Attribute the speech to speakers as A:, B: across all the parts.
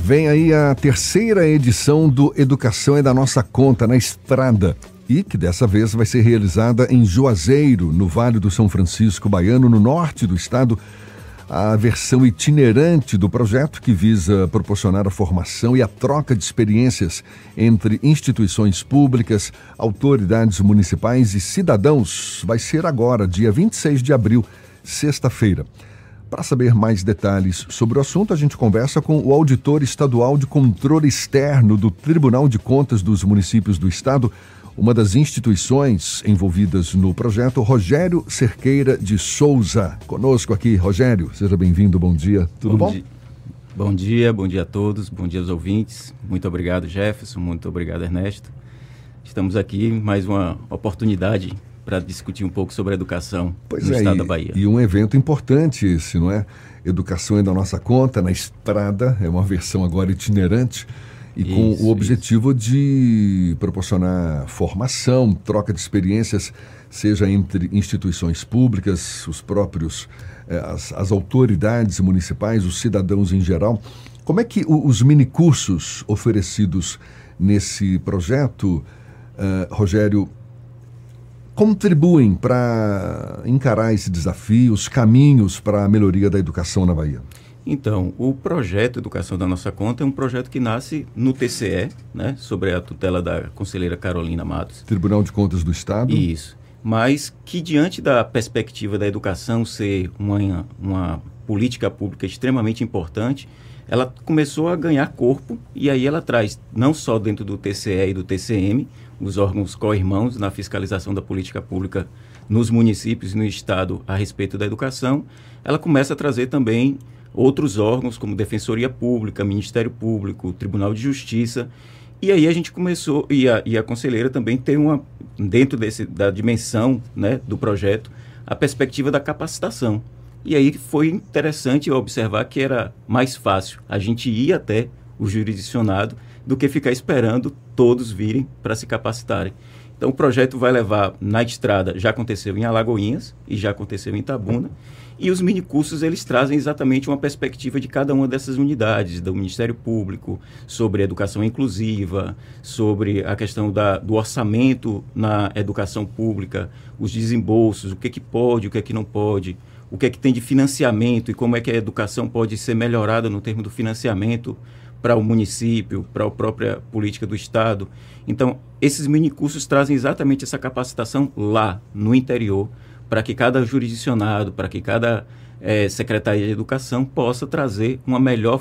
A: Vem aí a terceira edição do Educação é da Nossa Conta, na Estrada. E que dessa vez vai ser realizada em Juazeiro, no Vale do São Francisco Baiano, no norte do estado. A versão itinerante do projeto, que visa proporcionar a formação e a troca de experiências entre instituições públicas, autoridades municipais e cidadãos, vai ser agora, dia 26 de abril, sexta-feira. Para saber mais detalhes sobre o assunto, a gente conversa com o auditor estadual de controle externo do Tribunal de Contas dos Municípios do Estado, uma das instituições envolvidas no projeto, Rogério Cerqueira de Souza. Conosco aqui, Rogério, seja bem-vindo, bom dia, tudo bom?
B: Bom dia a todos, bom dia aos ouvintes. Muito obrigado, Jefferson, muito obrigado, Ernesto. Estamos aqui em mais uma oportunidade para discutir um pouco sobre a educação no estado da Bahia.
A: E um evento importante esse, não é? Educação é da Nossa Conta, na Estrada, é uma versão agora itinerante, e com o objetivo de proporcionar formação, troca de experiências, seja entre instituições públicas, os próprios, as autoridades municipais, os cidadãos em geral. Como é que os minicursos oferecidos nesse projeto, Rogério, contribuem para encarar esse desafio, os caminhos para a melhoria da educação na Bahia?
B: Então, o projeto Educação da Nossa Conta é um projeto que nasce no TCE, né, sobre a tutela da conselheira Carolina Matos.
A: Tribunal de Contas do Estado.
B: Isso, mas que diante da perspectiva da educação ser uma política pública extremamente importante, ela começou a ganhar corpo e aí ela traz, não só dentro do TCE e do TCM, os órgãos co-irmãos na fiscalização da política pública nos municípios e no Estado a respeito da educação, ela começa a trazer também outros órgãos como Defensoria Pública, Ministério Público, Tribunal de Justiça. E aí a gente começou, e a conselheira também tem dentro da dimensão, né, do projeto, a perspectiva da capacitação. E aí foi interessante observar que era mais fácil a gente ir até o jurisdicionado do que ficar esperando todos virem para se capacitarem. Então o projeto vai levar na Estrada, já aconteceu em Alagoinhas e já aconteceu em Itabuna, e os minicursos eles trazem exatamente uma perspectiva de cada uma dessas unidades, do Ministério Público, sobre educação inclusiva, sobre a questão do orçamento na educação pública, os desembolsos, o que pode, o que não pode, o que tem de financiamento e como é que a educação pode ser melhorada no termo do financiamento para o município, para a própria política do Estado. Então, esses minicursos trazem exatamente essa capacitação lá, no interior, para que cada jurisdicionado, para que cada Secretaria de Educação possa trazer uma melhor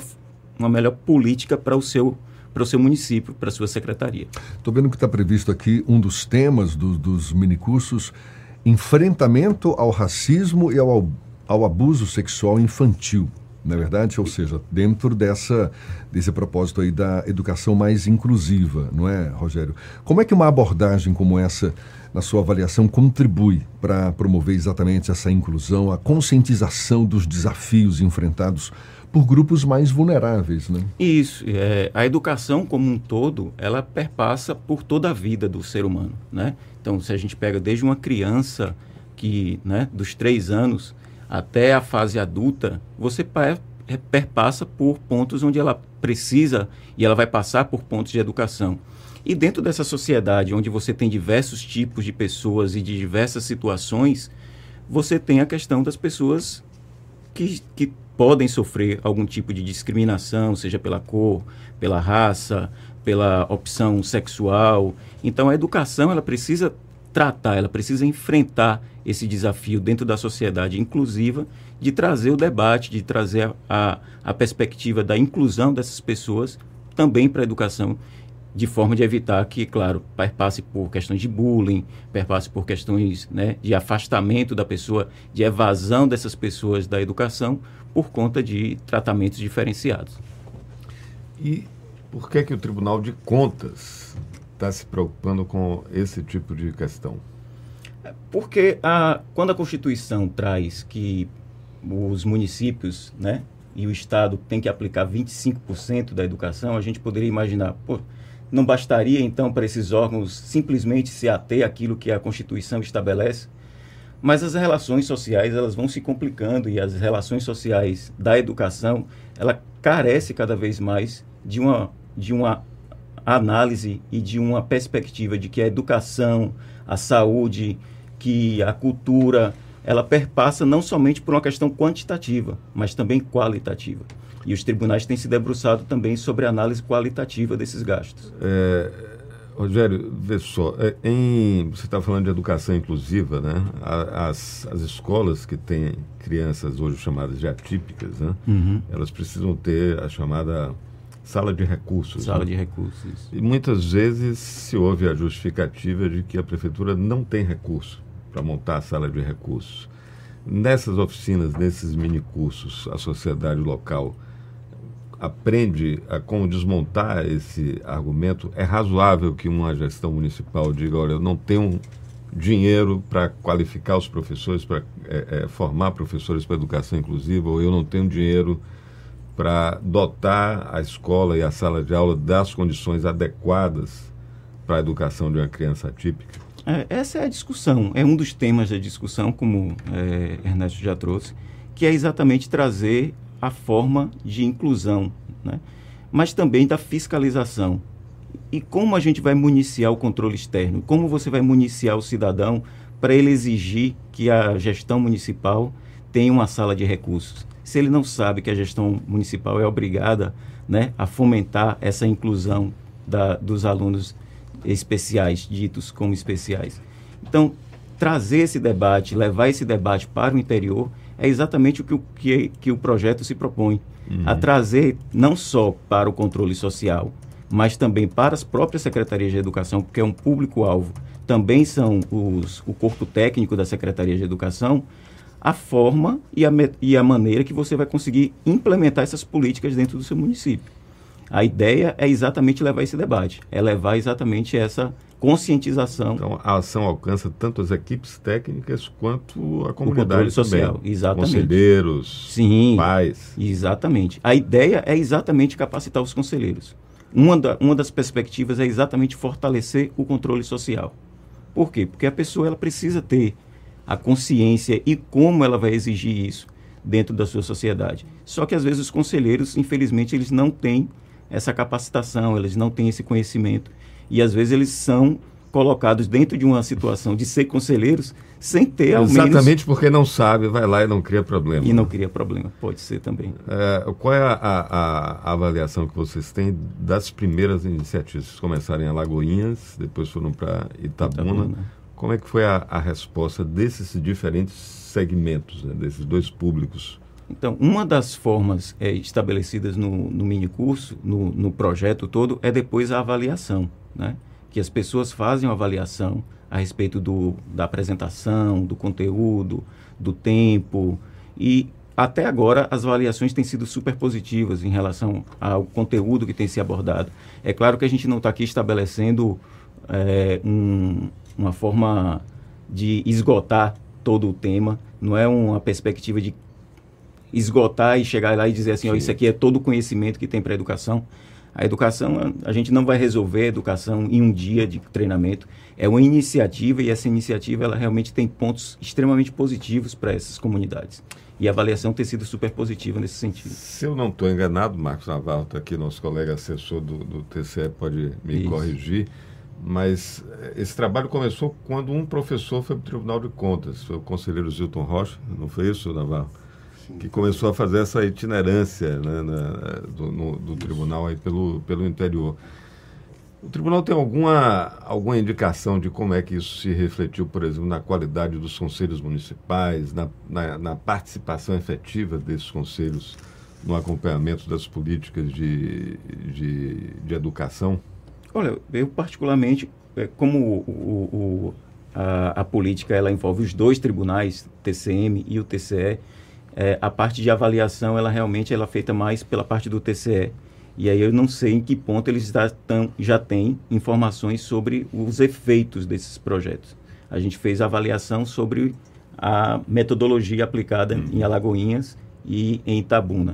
B: política para o seu município, para a sua secretaria.
A: Estou vendo que está previsto aqui um dos temas dos minicursos, enfrentamento ao racismo e ao abuso sexual infantil, não é verdade? Ou seja, dentro desse propósito aí da educação mais inclusiva, não é, Rogério? Como é que uma abordagem como essa, na sua avaliação, contribui para promover exatamente essa inclusão, a conscientização dos desafios enfrentados por grupos mais vulneráveis, né?
B: Isso. A educação como um todo, ela perpassa por toda a vida do ser humano, né? Então, se a gente pega desde uma criança que, né, dos 3 anos até a fase adulta, você perpassa por pontos onde ela precisa e ela vai passar por pontos de educação. E dentro dessa sociedade, onde você tem diversos tipos de pessoas e de diversas situações, você tem a questão das pessoas que podem sofrer algum tipo de discriminação, seja pela cor, pela raça, pela opção sexual. Então, a educação, ela precisa tratar, ela precisa enfrentar esse desafio dentro da sociedade inclusiva, de trazer o debate, de trazer a perspectiva da inclusão dessas pessoas também para a educação, de forma de evitar que, claro, perpasse por questões de bullying, perpasse por questões, né, de afastamento da pessoa, de evasão dessas pessoas da educação por conta de tratamentos diferenciados.
C: E por que o Tribunal de Contas está se preocupando com esse tipo de questão?
B: Porque quando a Constituição traz que os municípios, né, e o Estado tem que aplicar 25% da educação, a gente poderia imaginar, não bastaria então para esses órgãos simplesmente se ater àquilo que a Constituição estabelece? Mas as relações sociais, elas vão se complicando, e as relações sociais da educação, ela carece cada vez mais de uma análise e de uma perspectiva de que a educação, a saúde, que a cultura, ela perpassa não somente por uma questão quantitativa, mas também qualitativa. E os tribunais têm se debruçado também sobre a análise qualitativa desses gastos.
C: Rogério, vê só, você está falando de educação inclusiva, né? As escolas que têm crianças hoje chamadas de atípicas, né? Elas precisam ter a chamada sala de recursos.
B: Sala,
C: né?
B: de recursos.
C: E muitas vezes se ouve a justificativa de que a prefeitura não tem recurso para montar a sala de recursos. Nessas oficinas, nesses minicursos, a sociedade local aprende a como desmontar esse argumento. É razoável que uma gestão municipal diga, olha, eu não tenho dinheiro para qualificar os professores, para formar professores para educação inclusiva, ou eu não tenho dinheiro para dotar a escola e a sala de aula das condições adequadas para a educação de uma criança atípica?
B: Essa é a discussão, é um dos temas da discussão, como Ernesto já trouxe, que é exatamente trazer a forma de inclusão, né? Mas também da fiscalização. E como a gente vai municiar o controle externo? Como você vai municiar o cidadão para ele exigir que a gestão municipal tenha uma sala de recursos? Se ele não sabe que a gestão municipal é obrigada, né, a fomentar essa inclusão dos alunos especiais, ditos como especiais. Então, trazer esse debate, levar esse debate para o interior, é exatamente o que o projeto se propõe. A trazer não só para o controle social, mas também para as próprias secretarias de educação, porque é um público-alvo, também são o corpo técnico da Secretaria de Educação, a forma e a maneira que você vai conseguir implementar essas políticas dentro do seu município. A ideia é exatamente levar esse debate, é levar exatamente essa conscientização.
C: Então, a ação alcança tanto as equipes técnicas quanto a comunidade
B: social,
C: também.
B: exatamente.
C: Conselheiros,
B: sim,
C: pais.
B: Exatamente. A ideia é exatamente capacitar os conselheiros. Uma das perspectivas é exatamente fortalecer o controle social. Por quê? Porque a pessoa ela precisa ter a consciência e como ela vai exigir isso dentro da sua sociedade. Só que às vezes os conselheiros, infelizmente, eles não têm essa capacitação, eles não têm esse conhecimento. E às vezes eles são colocados dentro de uma situação de ser conselheiros sem ter ao menos...
C: Exatamente porque não sabe, vai lá e não cria problema.
B: E não cria problema, pode ser também.
C: Qual é a avaliação que vocês têm das primeiras iniciativas? Vocês começaram em Alagoinhas, depois foram para Itabuna. Como é que foi a resposta desses diferentes segmentos, né, desses dois públicos?
B: Então, uma das formas estabelecidas no minicurso, no projeto todo, é depois a avaliação, né? Que as pessoas fazem uma avaliação a respeito da apresentação, do conteúdo, do tempo. E até agora as avaliações têm sido super positivas em relação ao conteúdo que tem se abordado. É claro que a gente não está aqui estabelecendo uma forma de esgotar todo o tema, não é uma perspectiva de esgotar e chegar lá e dizer assim, isso aqui é todo o conhecimento que tem para a educação. A educação, a gente não vai resolver a educação em um dia de treinamento. É uma iniciativa e essa iniciativa ela realmente tem pontos extremamente positivos para essas comunidades. E a avaliação tem sido super positiva nesse sentido.
C: Se eu não estou enganado, Marcos Navarro está aqui, nosso colega assessor do TCE pode me corrigir, mas esse trabalho começou quando um professor foi para o Tribunal de Contas, foi o conselheiro Zilton Rocha, não foi isso, Navarro? Que começou a fazer essa itinerância, né, do tribunal aí pelo interior. O tribunal tem alguma indicação de como é que isso se refletiu, por exemplo, na qualidade dos conselhos municipais, na participação efetiva desses conselhos no acompanhamento das políticas de educação?
B: Olha, eu particularmente, como a política ela envolve os dois tribunais, o TCM e o TCE, a parte de avaliação, ela realmente é feita mais pela parte do TCE. E aí eu não sei em que ponto eles já têm informações sobre os efeitos desses projetos. A gente fez a avaliação sobre a metodologia aplicada em Alagoinhas e em Itabuna.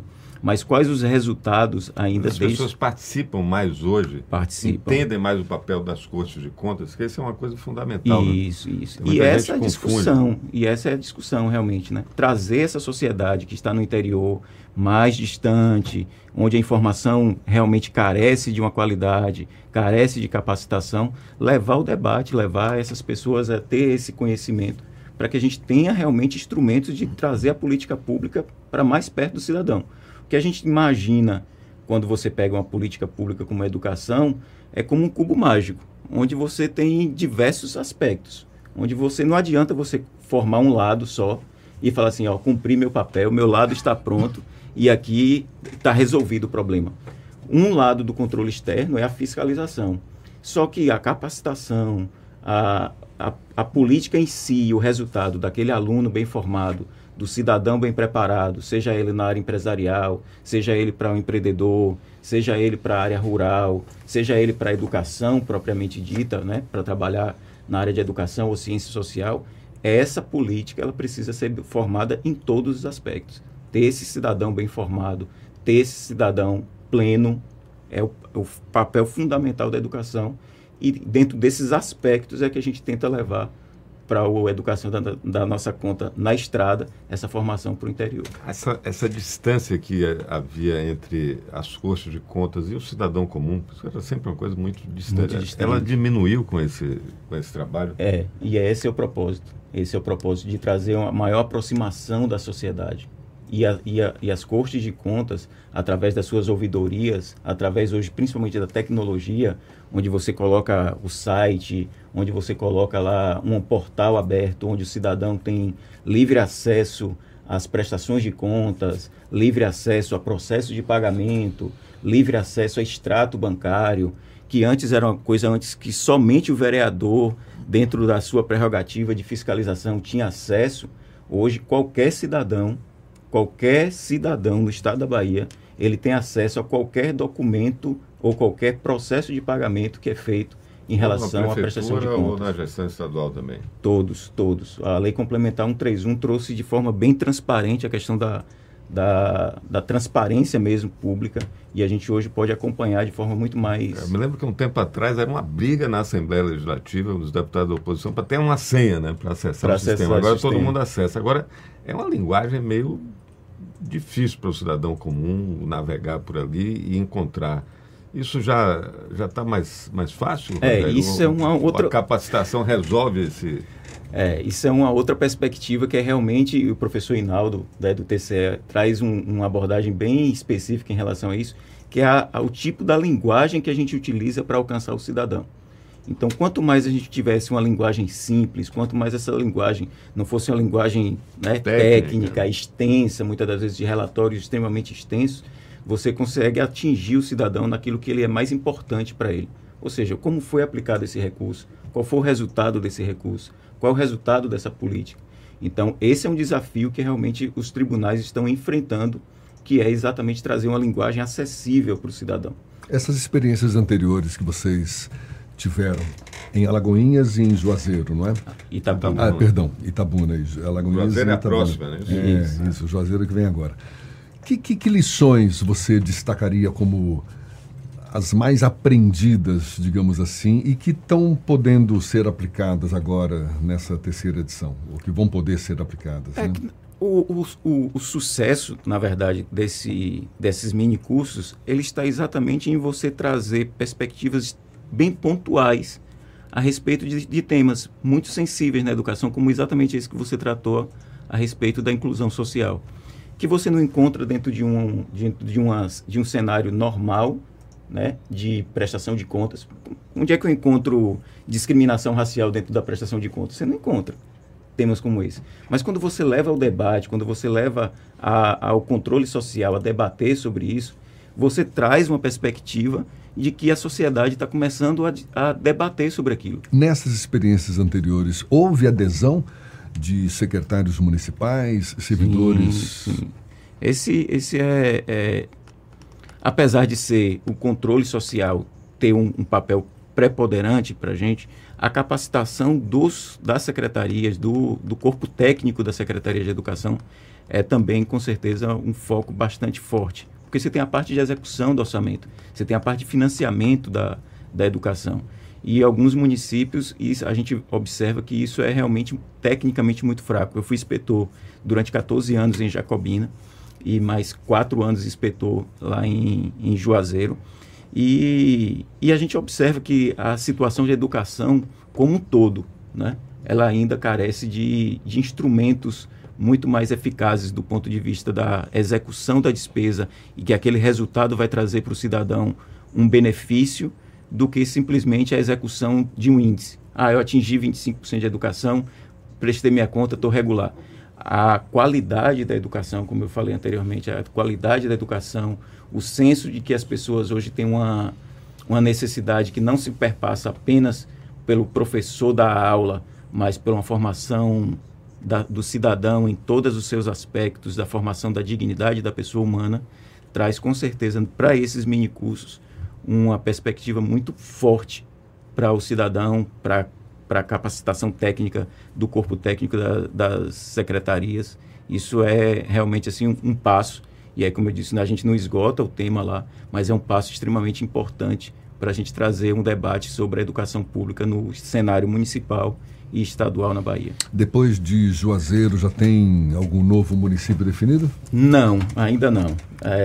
B: Mas quais os resultados ainda
C: As pessoas participam mais hoje?
B: Participam.
C: Entendem mais o papel das cortes de contas? Que isso é uma coisa fundamental.
B: Isso,
C: né?
B: isso. E essa é a discussão realmente, né? Trazer essa sociedade que está no interior, mais distante, onde a informação realmente carece de uma qualidade, carece de capacitação, levar o debate, levar essas pessoas a ter esse conhecimento, para que a gente tenha realmente instrumentos de trazer a política pública para mais perto do cidadão. O que a gente imagina quando você pega uma política pública como a educação é como um cubo mágico, onde você tem diversos aspectos, onde você não adianta você formar um lado só e falar assim, ó, cumpri meu papel, meu lado está pronto e aqui está resolvido o problema. Um lado do controle externo é a fiscalização. Só que a capacitação, a política em si, o resultado daquele aluno bem formado, do cidadão bem preparado, seja ele na área empresarial, seja ele para um empreendedor, seja ele para a área rural, seja ele para a educação propriamente dita, né, para trabalhar na área de educação ou ciência social, essa política ela precisa ser formada em todos os aspectos. Ter esse cidadão bem formado, ter esse cidadão pleno, é o papel fundamental da educação. E dentro desses aspectos é que a gente tenta levar para a educação da nossa conta na estrada, essa formação para o interior.
C: Essa distância que havia entre as cortes de contas e o cidadão comum, isso era sempre uma coisa muito distante. Ela diminuiu com esse trabalho?
B: E esse é o propósito. Esse é o propósito de trazer uma maior aproximação da sociedade. E as cortes de contas, através das suas ouvidorias, através hoje principalmente da tecnologia, onde você coloca o site, onde você coloca lá um portal aberto, onde o cidadão tem livre acesso às prestações de contas, livre acesso a processo de pagamento, livre acesso a extrato bancário, que antes era uma coisa que somente o vereador, dentro da sua prerrogativa de fiscalização, tinha acesso. Hoje, qualquer cidadão no estado da Bahia, ele tem acesso a qualquer documento ou qualquer processo de pagamento que é feito em relação à prestação de contas.
C: Ou na gestão estadual também?
B: Todos. A Lei Complementar 131 trouxe de forma bem transparente a questão da transparência mesmo pública, e a gente hoje pode acompanhar de forma muito mais...
C: Eu me lembro que um tempo atrás era uma briga na Assembleia Legislativa dos deputados da oposição para ter uma senha, né, para acessar o sistema. Agora todo mundo acessa. Agora é uma linguagem meio difícil para o cidadão comum navegar por ali e encontrar. Isso já está mais fácil?
B: Isso é uma outra...
C: A capacitação resolve esse...
B: Isso é uma outra perspectiva que é realmente o professor Hinaldo, do TCE, traz uma abordagem bem específica em relação a isso, que é o tipo da linguagem que a gente utiliza para alcançar o cidadão. Então, quanto mais a gente tivesse uma linguagem simples, quanto mais essa linguagem não fosse uma linguagem, né, técnica, extensa, muitas das vezes de relatórios extremamente extensos, você consegue atingir o cidadão naquilo que ele é mais importante para ele. Ou seja, como foi aplicado esse recurso, qual foi o resultado desse recurso, qual é o resultado dessa política. Então, esse é um desafio que realmente os tribunais estão enfrentando, que é exatamente trazer uma linguagem acessível para o cidadão.
A: Essas experiências anteriores que vocês tiveram em Alagoinhas e em Juazeiro, não é?
B: Itabuna.
A: Itabuna. Alagoinhas
C: Juazeiro é
A: e Itabuna.
C: A próxima, né?
A: Isso, Juazeiro que vem agora. Que lições você destacaria como as mais aprendidas, digamos assim, e que estão podendo ser aplicadas agora nessa terceira edição, ou que vão poder ser aplicadas? Né?
B: O sucesso, na verdade, desses mini-cursos, ele está exatamente em você trazer perspectivas bem pontuais a respeito de temas muito sensíveis na educação, como exatamente esse que você tratou a respeito da inclusão social, que você não encontra dentro de um cenário normal, né, de prestação de contas. Onde é que eu encontro discriminação racial dentro da prestação de contas? Você não encontra temas como esse. Mas quando você leva ao debate, quando você leva ao controle social, a debater sobre isso, você traz uma perspectiva de que a sociedade está começando a debater sobre aquilo.
A: Nessas experiências anteriores, houve adesão de secretários municipais, servidores?
B: Sim. Esse apesar de ser o controle social ter um papel preponderante para a gente, a capacitação das secretarias, do corpo técnico da Secretaria de Educação, é também, com certeza, um foco bastante forte. Porque você tem a parte de execução do orçamento, você tem a parte de financiamento da educação. E alguns municípios, a gente observa que isso é realmente tecnicamente muito fraco. Eu fui inspetor durante 14 anos em Jacobina e mais 4 anos inspetor lá em Juazeiro. E a gente observa que a situação de educação como um todo, né, ela ainda carece de instrumentos muito mais eficazes do ponto de vista da execução da despesa e que aquele resultado vai trazer para o cidadão um benefício do que simplesmente a execução de um índice. Eu atingi 25% de educação, prestei minha conta, estou regular. A qualidade da educação, como eu falei anteriormente, a qualidade da educação, o senso de que as pessoas hoje têm uma necessidade que não se perpassa apenas pelo professor da aula, mas por uma formação do cidadão em todos os seus aspectos, da formação da dignidade da pessoa humana, traz com certeza para esses minicursos uma perspectiva muito forte para o cidadão, para a capacitação técnica do corpo técnico das secretarias. Isso é realmente assim, um passo, e aí, como eu disse, a gente não esgota o tema lá, mas é um passo extremamente importante para a gente trazer um debate sobre a educação pública no cenário municipal e estadual na Bahia.
A: Depois de Juazeiro, já tem algum novo município definido?
B: Não, ainda não.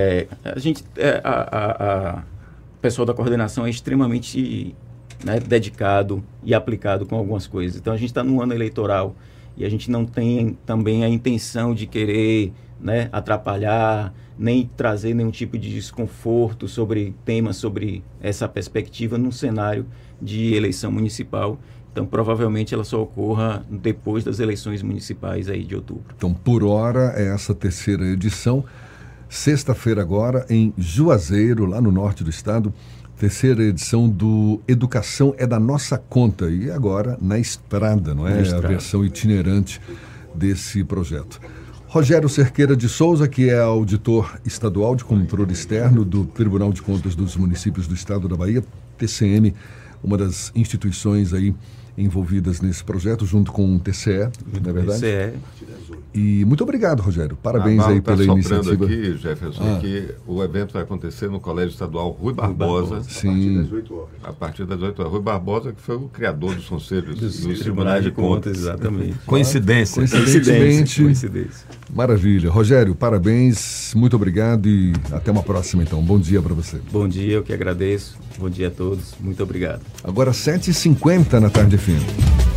B: O pessoal da coordenação é extremamente dedicado e aplicado com algumas coisas. Então, a gente está no ano eleitoral e a gente não tem também a intenção de querer atrapalhar, nem trazer nenhum tipo de desconforto sobre temas, sobre essa perspectiva num cenário de eleição municipal. Então, provavelmente, ela só ocorra depois das eleições municipais aí de outubro.
A: Então, por hora, é essa terceira edição. Sexta-feira agora, em Juazeiro, lá no norte do estado, terceira edição do Educação é da Nossa Conta. E agora, na estrada, não é? A versão itinerante desse projeto. Rogério Cerqueira de Souza, que é auditor estadual de controle externo do Tribunal de Contas dos Municípios do Estado da Bahia, TCM, uma das instituições aí envolvidas nesse projeto, junto com o TCE, não é verdade?
B: TCE.
A: E muito obrigado, Rogério. Parabéns aí pela iniciativa.
C: Aqui, Jefferson, que o evento vai acontecer no Colégio Estadual Rui Barbosa.
A: Sim.
C: A partir das 8 horas. Rui Barbosa, que foi o criador dos conselhos
B: dos Tribunais de Contas. Exatamente.
C: Coincidência.
B: Coincidência.
A: Maravilha. Rogério, parabéns, muito obrigado e até uma próxima, então. Bom dia para você.
B: Bom dia, eu que agradeço. Bom dia a todos. Muito obrigado.
A: Agora 7h50 na Tarde FM.